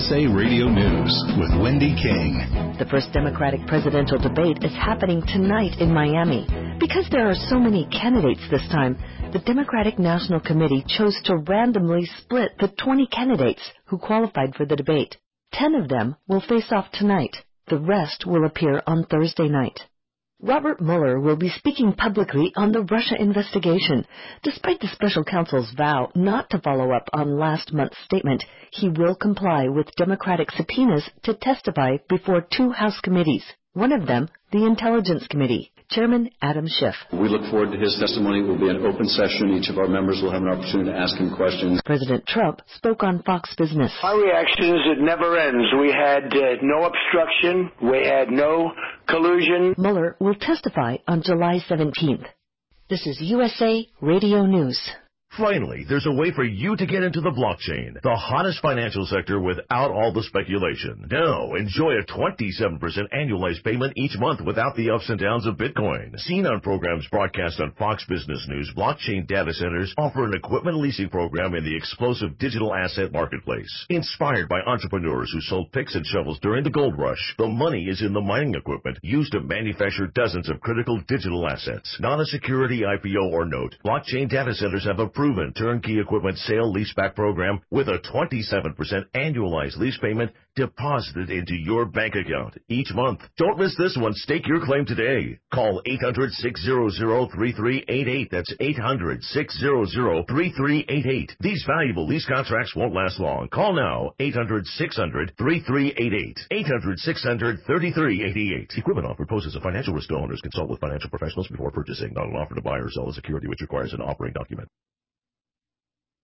USA Radio News with Wendy King. The first Democratic presidential debate is happening tonight in Miami. Because there are so many candidates this time, the Democratic National Committee chose to randomly split the 20 candidates who qualified for the debate. 10 of them will face off tonight. The rest will appear on Thursday night. Robert Mueller will be speaking publicly on the Russia investigation. Despite the special counsel's vow not to follow up on last month's statement, he will comply with Democratic subpoenas to testify before 2 House committees. One of them, the Intelligence Committee. Chairman Adam Schiff. We look forward to his testimony. It will be an open session. Each of our members will have an opportunity to ask him questions. President Trump spoke on Fox Business. Our reaction is it never ends. We had no obstruction. We had no collusion. Mueller will testify on July 17th. This is USA Radio News. Finally, there's a way for you to get into the blockchain, the hottest financial sector without all the speculation. Now, enjoy a 27% annualized payment each month without the ups and downs of Bitcoin. Seen on programs broadcast on Fox Business News, blockchain data centers offer an equipment leasing program in the explosive digital asset marketplace. Inspired by entrepreneurs who sold picks and shovels during the gold rush, the money is in the mining equipment used to manufacture dozens of critical digital assets. Not a security IPO or note, blockchain data centers have a proven turnkey equipment sale leaseback program with a 27% annualized lease payment deposited into your bank account each month. Don't miss this one. Stake your claim today. Call 800-600-3388. That's 800-600-3388. These valuable lease contracts won't last long. Call now. 800-600-3388. 800-600-3388. Equipment offer poses a financial risk to owners. Consult with financial professionals before purchasing. Not an offer to buy or sell a security which requires an offering document.